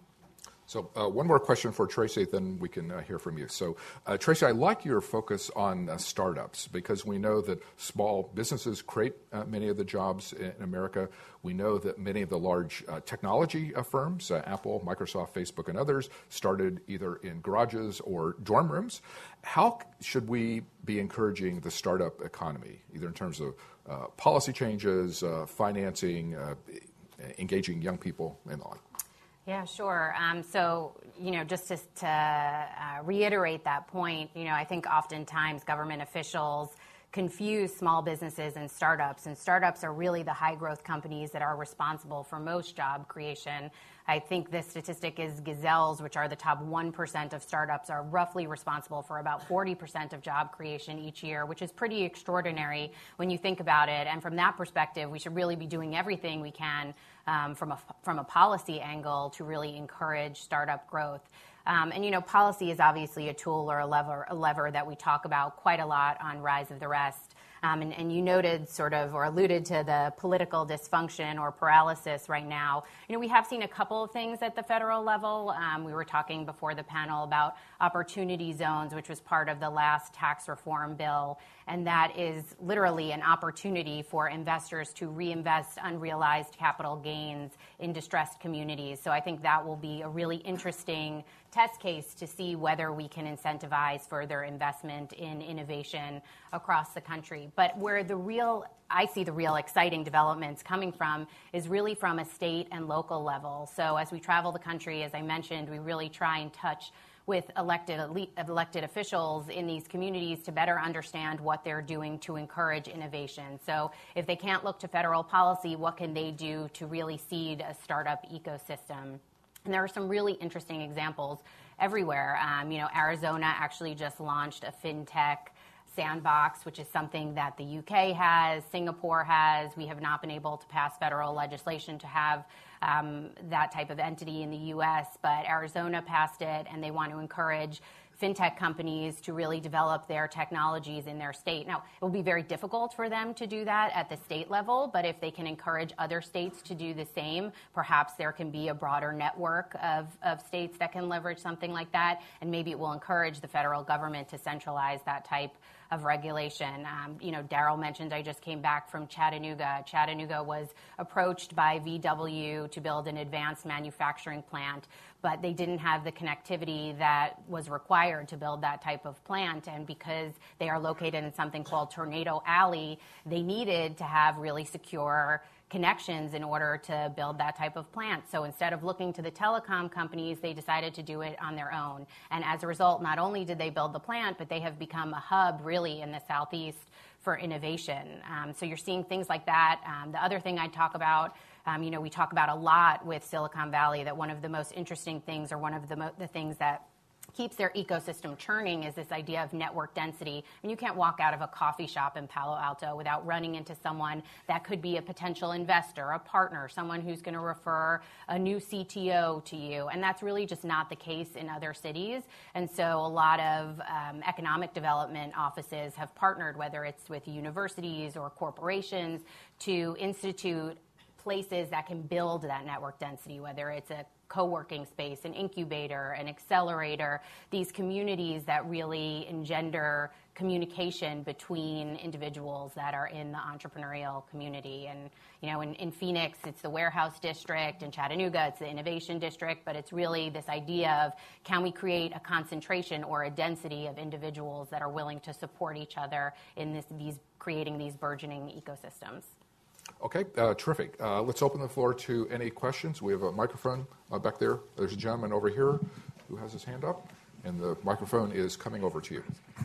B: So uh, one more question for Tracy, then we can uh, hear from you. So uh, Tracy, I like your focus on uh, startups because we know that small businesses create uh, many of the jobs in America. We know that many of the large uh, technology uh, firms, uh, Apple, Microsoft, Facebook, and others, started either in garages or dorm rooms. How should we be encouraging the startup economy, either in terms of uh, policy changes, uh, financing, uh, engaging young people, and the like?
D: Yeah, sure. Um, so, you know, just to, to uh, reiterate that point, you know, I think oftentimes government officials confuse small businesses and startups, and startups are really the high-growth companies that are responsible for most job creation. I think this statistic is Gazelle's, which are the top one percent of startups, are roughly responsible for about forty percent of job creation each year, which is pretty extraordinary when you think about it. And from that perspective, we should really be doing everything we can um, from a from a policy angle to really encourage startup growth. Um, and, you know, policy is obviously a tool or a lever, a lever that we talk about quite a lot on Rise of the Rest. Um, and, and you noted sort of or alluded to the political dysfunction or paralysis right now. You know, we have seen a couple of things at the federal level. Um, we were talking before the panel about opportunity zones, which was part of the last tax reform bill. And that is literally an opportunity for investors to reinvest unrealized capital gains in distressed communities. So I think that will be a really interesting test case to see whether we can incentivize further investment in innovation across the country. But where the real, I see the real exciting developments coming from is really from a state and local level. So as we travel the country, as I mentioned, we really try and touch with elected elite, elected officials in these communities to better understand what they're doing to encourage innovation. So if they can't look to federal policy, what can they do to really seed a startup ecosystem? And there are some really interesting examples everywhere. Um, you know, Arizona actually just launched a fintech sandbox, which is something that the U K has, Singapore has. We have not been able to pass federal legislation to have um, that type of entity in the U S, but Arizona passed it, and they want to encourage fintech companies to really develop their technologies in their state. Now, it will be very difficult for them to do that at the state level, but if they can encourage other states to do the same, perhaps there can be a broader network of, of states that can leverage something like that, and maybe it will encourage the federal government to centralize that type of regulation. Um, you know, Daryl mentioned I just came back from Chattanooga. Chattanooga was approached by V W to build an advanced manufacturing plant, but they didn't have the connectivity that was required to build that type of plant. And because they are located in something called Tornado Alley, they needed to have really secure connections in order to build that type of plant. So instead of looking to the telecom companies, they decided to do it on their own. And as a result, not only did they build the plant, but they have become a hub really in the Southeast for innovation. Um, so you're seeing things like that. Um, the other thing I'd talk about, um, you know, we talk about a lot with Silicon Valley that one of the most interesting things, or one of the, mo- the things that keeps their ecosystem churning, is this idea of network density. I mean, you can't walk out of a coffee shop in Palo Alto without running into someone that could be a potential investor, a partner, someone who's going to refer a new C T O to you. And that's really just not the case in other cities. And so a lot of um, economic development offices have partnered, whether it's with universities or corporations, to institute places that can build that network density, whether it's a co-working space, an incubator, an accelerator, these communities that really engender communication between individuals that are in the entrepreneurial community. And, you know, in, in Phoenix, it's the warehouse district. In Chattanooga, it's the innovation district. But it's really this idea of, can we create a concentration or a density of individuals that are willing to support each other in this, these creating these burgeoning ecosystems?
B: Okay, uh, terrific. Uh, let's open the floor to any questions. We have a microphone uh, back there. There's a gentleman over here who has his hand up, and the microphone is coming over to you.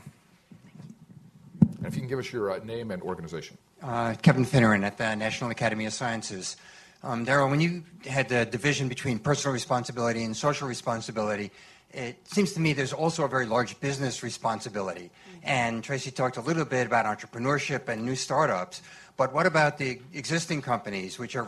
B: And if you can give us your uh, name and organization.
E: Uh, Kevin Finneran at the National Academy of Sciences. Um, Daryl, when you had the division between personal responsibility and social responsibility, it seems to me there's also a very large business responsibility. Mm-hmm. And Tracy talked a little bit about entrepreneurship and new startups. But what about the existing companies, which are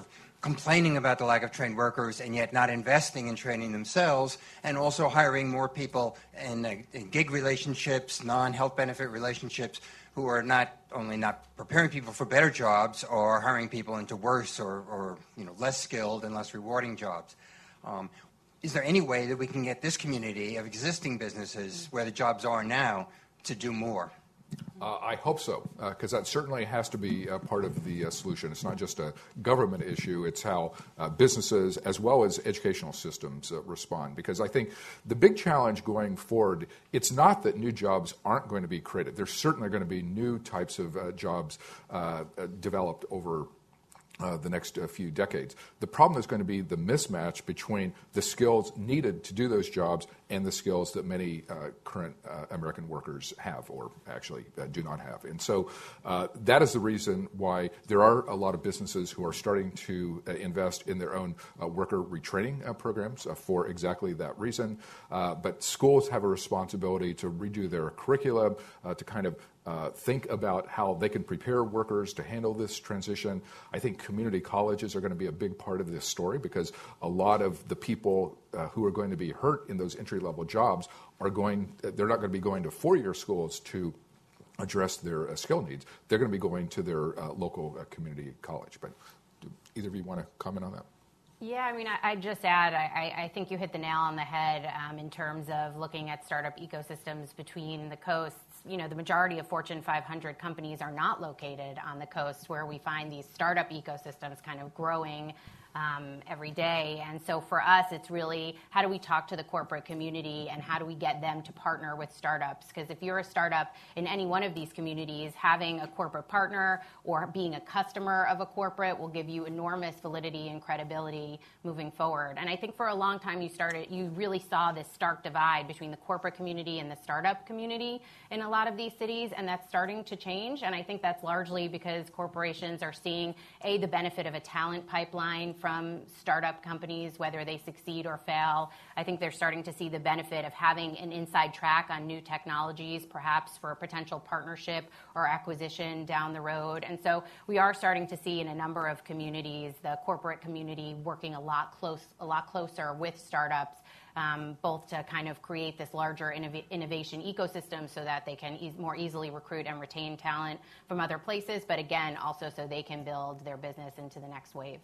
E: complaining about the lack of trained workers and yet not investing in training themselves, and also hiring more people in, uh, in gig relationships, non-health benefit relationships, who are not only not preparing people for better jobs or hiring people into worse or, or you know, less skilled and less rewarding jobs. Um, is there any way that we can get this community of existing businesses where the jobs are now to do more?
B: Uh, I hope so, because uh, that certainly has to be uh, part of the uh, solution. It's not just a government issue, it's how uh, businesses as well as educational systems uh, respond. Because I think the big challenge going forward, it's not that new jobs aren't going to be created. There's certainly going to be new types of uh, jobs uh, uh, developed over Uh, the next uh, few decades. The problem is going to be the mismatch between the skills needed to do those jobs and the skills that many uh, current uh, American workers have or actually uh, do not have. And so uh, that is the reason why there are a lot of businesses who are starting to uh, invest in their own uh, worker retraining uh, programs uh, for exactly that reason. Uh, but schools have a responsibility to redo their curriculum, uh, to kind of Uh, think about how they can prepare workers to handle this transition. I think community colleges are going to be a big part of this story, because a lot of the people uh, who are going to be hurt in those entry-level jobs are going, they're not going to be going to four-year schools to address their uh, skill needs. They're going to be going to their uh, local uh, community college. But do either of you want to comment on that?
D: Yeah, I mean, I, I'd just add, I, I think you hit the nail on the head um, in terms of looking at startup ecosystems between the coasts. You know, the majority of Fortune five hundred companies are not located on the coast, where we find these startup ecosystems kind of growing um, every day. And so for us, it's really, how do we talk to the corporate community and how do we get them to partner with startups? Because if you're a startup in any one of these communities, having a corporate partner or being a customer of a corporate will give you enormous validity and credibility moving forward. And I think for a long time you started, you really saw this stark divide between the corporate community and the startup community in a lot of these cities, and that's starting to change. And I think that's largely because corporations are seeing, A, the benefit of a talent pipeline from startup companies, whether they succeed or fail. I think they're starting to see the benefit of having an inside track on new technologies, perhaps for a potential partnership or acquisition down the road. And so we are starting to see in a number of communities, the corporate community working a lot close, a lot closer with startups, um, both to kind of create this larger innov- innovation ecosystem so that they can e- more easily recruit and retain talent from other places, but again, also so they can build their business into the next wave.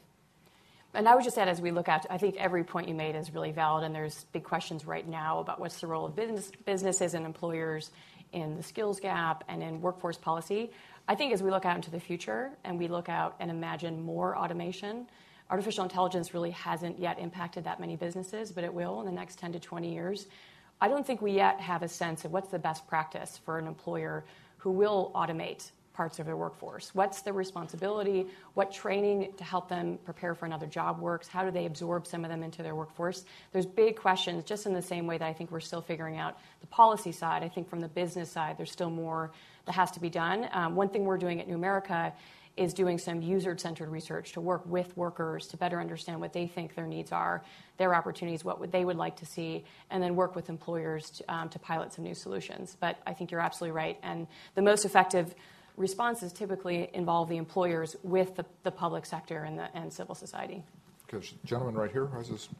C: And I would just add, as we look at, I think every point you made is really valid, and there's big questions right now about what's the role of business, businesses and employers in the skills gap and in workforce policy. I think as we look out into the future and we look out and imagine more automation, artificial intelligence really hasn't yet impacted that many businesses, but it will in the next ten to twenty years. I don't think we yet have a sense of what's the best practice for an employer who will automate parts of their workforce. What's the responsibility? What training to help them prepare for another job works? How do they absorb some of them into their workforce? There's big questions, just in the same way that I think we're still figuring out the policy side. I think from the business side, there's still more that has to be done. Um, one thing we're doing at New America is doing some user-centered research to work with workers to better understand what they think their needs are, their opportunities, what would they would like to see, and then work with employers to, um, to pilot some new solutions. But I think you're absolutely right. And the most effective responses typically involve the employers with the, the public sector and, the, and civil society.
B: Okay, gentleman right here has this.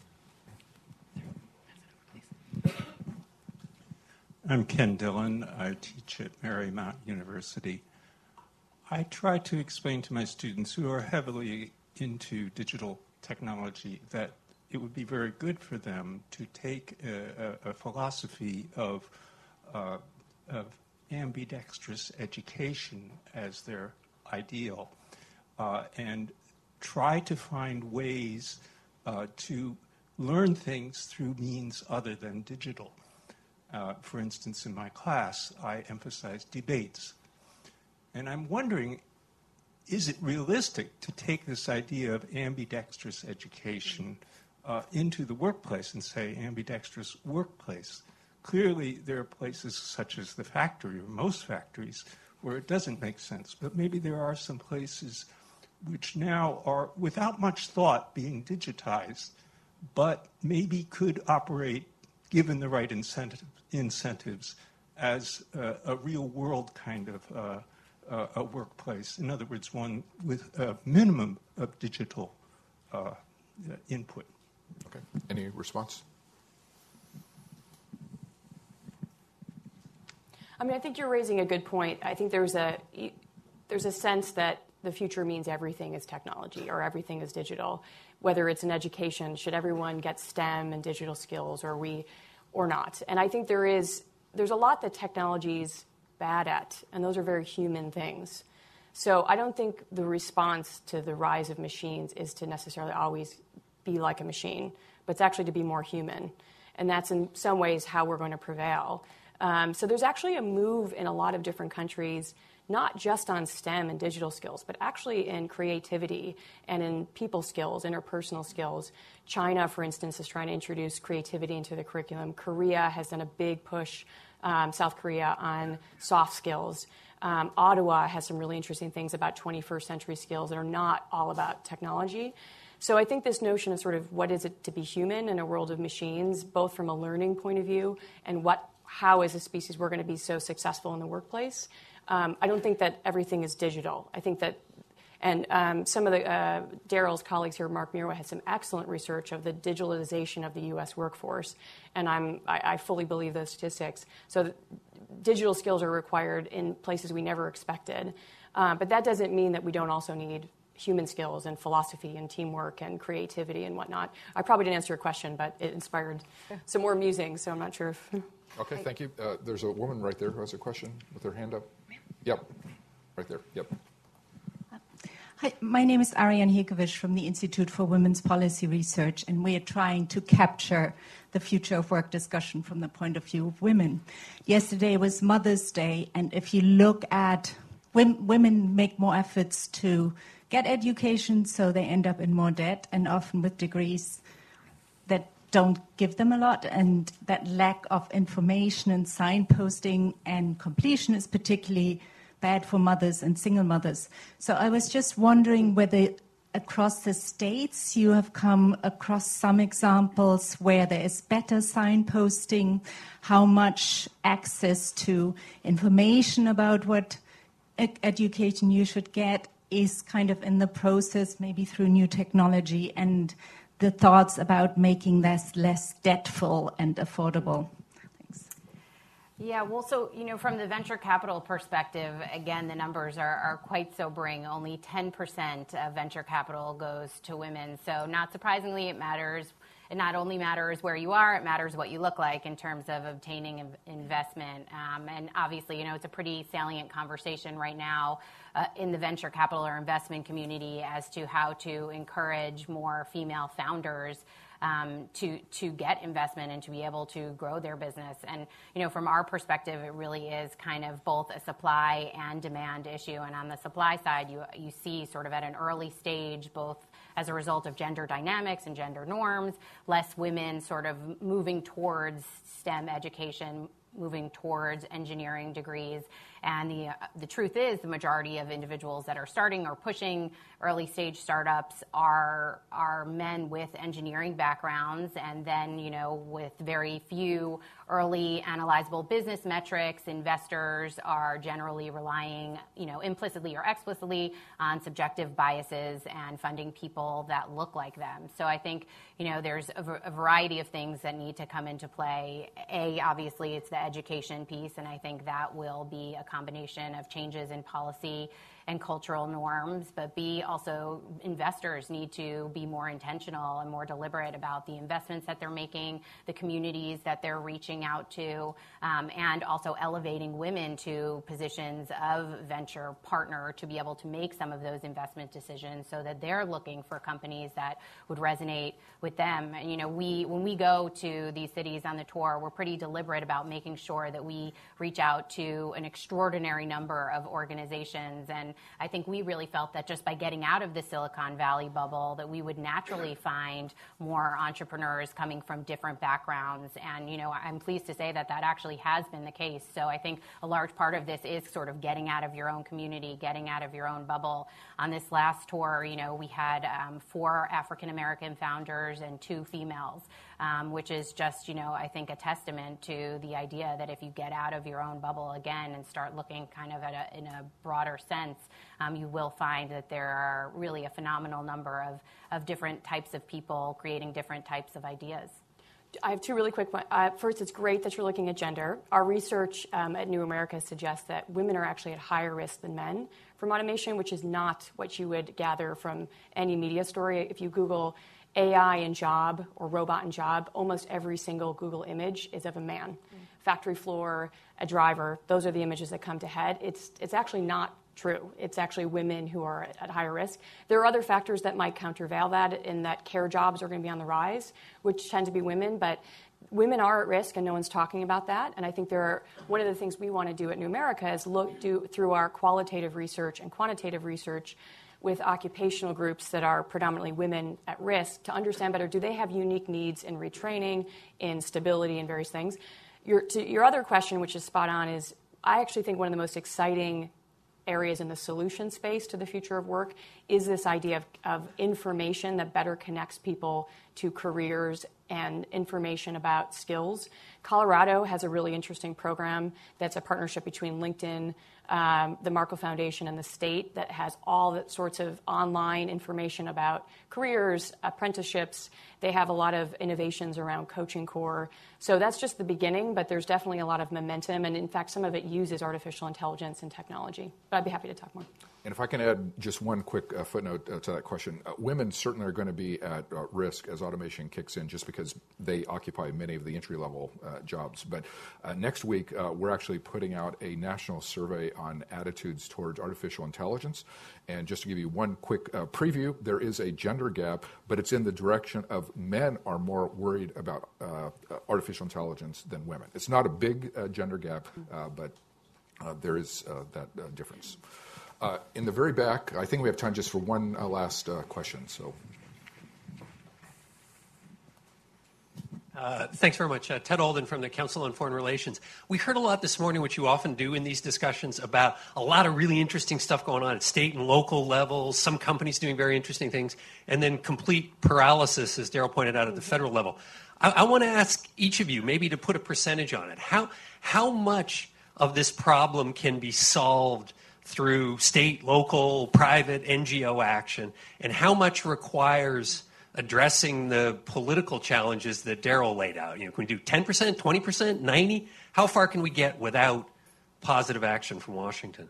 F: I'm Ken Dillon. I teach at Marymount University. I try to explain to my students who are heavily into digital technology that it would be very good for them to take a, a, a philosophy of, uh, of ambidextrous education as their ideal uh, and try to find ways uh, to learn things through means other than digital. Uh, for instance, in my class, I emphasize debates. And I'm wondering, is it realistic to take this idea of ambidextrous education uh, into the workplace and say ambidextrous workplace? Clearly, there are places such as the factory, or most factories, where it doesn't make sense. But maybe there are some places which now are, without much thought, being digitized, but maybe could operate, given the right incentive, incentives, as a, a real-world kind of uh, uh, a workplace. In other words, one with a minimum of digital uh, input.
B: Okay. Any response?
C: I mean, I think you're raising a good point. I think there's a there's a sense that the future means everything is technology or everything is digital, whether it's in education. Should everyone get STEM and digital skills, or we, or not? And I think there is there's a lot that technology's bad at, and those are very human things. So I don't think the response to the rise of machines is to necessarily always be like a machine, but it's actually to be more human. And that's in some ways how we're going to prevail. Um, so there's actually a move in a lot of different countries, not just on STEM and digital skills, but actually in creativity and in people skills, interpersonal skills. China, for instance, is trying to introduce creativity into the curriculum. Korea has done a big push, um, South Korea, on soft skills. Um, Ottawa has some really interesting things about twenty-first century skills that are not all about technology. So I think this notion of sort of what is it to be human in a world of machines, both from a learning point of view and what, how as a species we're going to be so successful in the workplace. Um, I don't think that everything is digital. I think that, and um, some of the, uh, Daryl's colleagues here, Mark Mirwa, had some excellent research of the digitalization of the U S workforce, and I'm, I, I fully believe those statistics. So digital skills are required in places we never expected, uh, but that doesn't mean that we don't also need human skills and philosophy and teamwork and creativity and whatnot. I probably didn't answer your question, but it inspired some more musing, so I'm not sure if...
B: Okay, thank you. Uh, there's a woman right there who has a question with her hand up. Yep, right there, yep.
G: Hi, my name is Ariane Hirkovic from the Institute for Women's Policy Research, and we are trying to capture the future of work discussion from the point of view of women. Yesterday was Mother's Day, and if you look at women make more efforts to get education, so they end up in more debt, and often with degrees that don't give them a lot, and that lack of information and signposting and completion is particularly bad for mothers and single mothers. So I was just wondering whether across the states you have come across some examples where there is better signposting, how much access to information about what ed- education you should get is kind of in the process, maybe through new technology, and the thoughts about making this less debtful and affordable. Thanks.
D: Yeah, well, so, you know, from the venture capital perspective, again, the numbers are, are quite sobering. Only ten percent of venture capital goes to women. So not surprisingly, it matters. It not only matters where you are, it matters what you look like in terms of obtaining investment. Um, and obviously, you know, it's a pretty salient conversation right now uh, in the venture capital or investment community as to how to encourage more female founders Um, to to get investment and to be able to grow their business. And, you know, from our perspective, it really is kind of both a supply and demand issue. And on the supply side, you you see sort of at an early stage, both as a result of gender dynamics and gender norms, less women sort of moving towards STEM education, moving towards engineering degrees. And the uh, the truth is the majority of individuals that are starting or pushing early stage startups are are men with engineering backgrounds, and then, you know, with very few early analyzable business metrics. Investors are generally relying, you know, implicitly or explicitly on subjective biases and funding people that look like them. So I think, you know, there's a, a variety of things that need to come into play. A, obviously, it's the education piece, and I think that will be a combination of changes in policy and cultural norms, but B, also investors need to be more intentional and more deliberate about the investments that they're making, the communities that they're reaching out to, um, and also elevating women to positions of venture partner to be able to make some of those investment decisions so that they're looking for companies that would resonate with them. And, you know, we when we go to these cities on the tour, we're pretty deliberate about making sure that we reach out to an extraordinary number of organizations. And I think we really felt that just by getting out of the Silicon Valley bubble, that we would naturally find more entrepreneurs coming from different backgrounds. And, you know, I'm pleased to say that that actually has been the case. So I think a large part of this is sort of getting out of your own community, getting out of your own bubble. On this last tour, you know, we had um, four African-American founders and two females. um, which is just, you know, I think a testament to the idea that if you get out of your own bubble again and start looking kind of at a, in a broader sense, um, you will find that there are really a phenomenal number of, of different types of people creating different types of ideas.
C: I have two really quick ones. Uh, first, it's great that you're looking at gender. Our research um, at New America suggests that women are actually at higher risk than men from automation, which is not what you would gather from any media story. If you Google A I and job or robot and job, almost every single Google image is of a man. Mm-hmm. Factory floor, a driver, those are the images that come to head. It's, it's actually not true. It's actually women who are at, at higher risk. There are other factors that might countervail that, in that care jobs are going to be on the rise, which tend to be women, but women are at risk, and no one's talking about that. And I think there are, one of the things we want to do at New America is look do, through our qualitative research and quantitative research with occupational groups that are predominantly women at risk to understand better, do they have unique needs in retraining, in stability, and various things. Your, to your other question, which is spot on, is I actually think one of the most exciting areas in the solution space to the future of work is this idea of, of information that better connects people to careers and information about skills. Colorado has a really interesting program that's a partnership between LinkedIn, um, the Markle Foundation, and the state that has all that sorts of online information about careers, apprenticeships. They have a lot of innovations around Coaching Core. So that's just the beginning, but there's definitely a lot of momentum, and in fact, some of it uses artificial intelligence and technology. But I'd be happy to talk more.
B: And if I can add just one quick uh, footnote uh, to that question, uh, women certainly are going to be at uh, risk as automation kicks in, just because they occupy many of the entry-level uh, jobs. But uh, next week, uh, we're actually putting out a national survey on attitudes towards artificial intelligence. And just to give you one quick uh, preview, there is a gender gap, but it's in the direction of men are more worried about uh, artificial intelligence than women. It's not a big uh, gender gap, uh, but uh, there is uh, that uh, difference. Uh, in the very back, I think we have time just for one uh, last uh, question. So,
H: uh, thanks very much. Uh, Ted Alden from the Council on Foreign Relations. We heard a lot this morning, which you often do in these discussions, about a lot of really interesting stuff going on at state and local levels, some companies doing very interesting things, and then complete paralysis, as Daryl pointed out, at the federal level. I, I want to ask each of you, maybe to put a percentage on it, how, how much of this problem can be solved through state, local, private, N G O action, and how much requires addressing the political challenges that Daryl laid out? You know, can we do ten percent, twenty percent, ninety? How far can we get without positive action from Washington?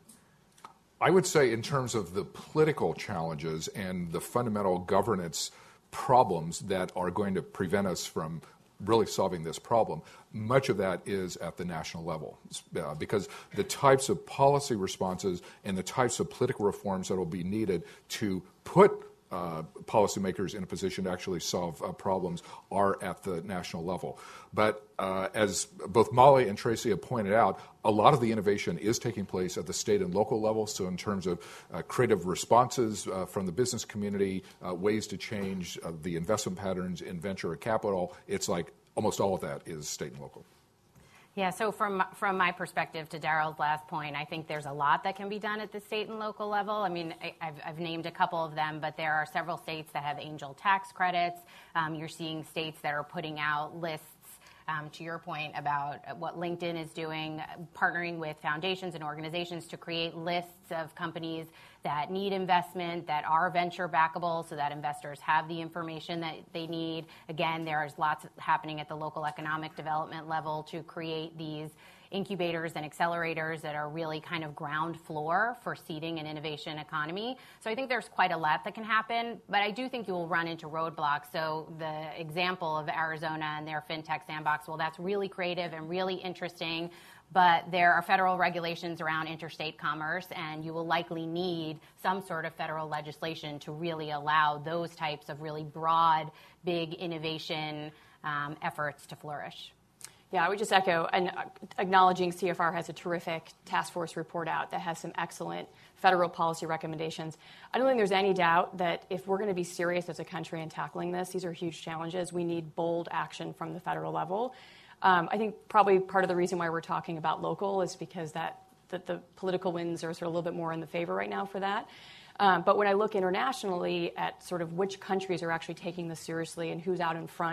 B: I would say in terms of the political challenges and the fundamental governance problems that are going to prevent us from really solving this problem, much of that is at the national level, uh, because the types of policy responses and the types of political reforms that will be needed to put uh, policymakers in a position to actually solve uh, problems are at the national level. But uh, as both Molly and Tracy have pointed out, a lot of the innovation is taking place at the state and local level. So in terms of uh, creative responses uh, from the business community, uh, ways to change uh, the investment patterns in venture capital, it's like almost all of that is state and local.
D: Yeah, so from from my perspective, to Daryl's last point, I think there's a lot that can be done at the state and local level. I mean, I, I've, I've named a couple of them, but there are several states that have angel tax credits. Um, you're seeing states that are putting out lists, um, to your point about what LinkedIn is doing, partnering with foundations and organizations to create lists of companies that need investment, that are venture backable, so that investors have the information that they need. Again, there's lots happening at the local economic development level to create these incubators and accelerators that are really kind of ground floor for seeding an innovation economy. So I think there's quite a lot that can happen, but I do think you will run into roadblocks. So the example of Arizona and their FinTech Sandbox, well, that's really creative and really interesting, but there are federal regulations around interstate commerce, and you will likely need some sort of federal legislation to really allow those types of really broad, big innovation um, efforts to flourish.
C: Yeah, I would just echo, and acknowledging C F R has a terrific task force report out that has some excellent federal policy recommendations. I don't think there's any doubt that if we're going to be serious as a country in tackling this, these are huge challenges. We need bold action from the federal level. Um, I think probably part of the reason why we're talking about local is because that, that the political winds are sort of a little bit more in the favor right now for that. Um, but when I look internationally at sort of which countries are actually taking this seriously and who's out in front,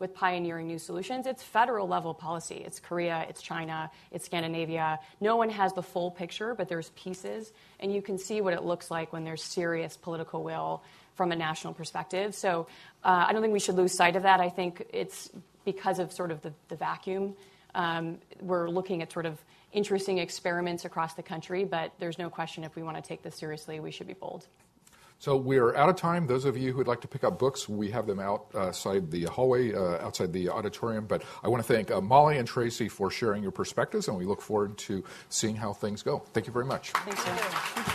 C: with pioneering new solutions. It's federal level policy. It's Korea, it's China, it's Scandinavia. No one has the full picture, but there's pieces, and you can see what it looks like when there's serious political will from a national perspective. So uh, I don't think we should lose sight of that. I think it's because of sort of the, the vacuum. Um, we're looking at sort of interesting experiments across the country, but there's no question if we want to take this seriously, we should be bold.
B: So we're out of time. Those of you who would like to pick up books, we have them outside the hallway, uh, outside the auditorium. But I want to thank uh, Molly and Tracy for sharing your perspectives, and we look forward to seeing how things go. Thank you very much.
C: Thanks, sir.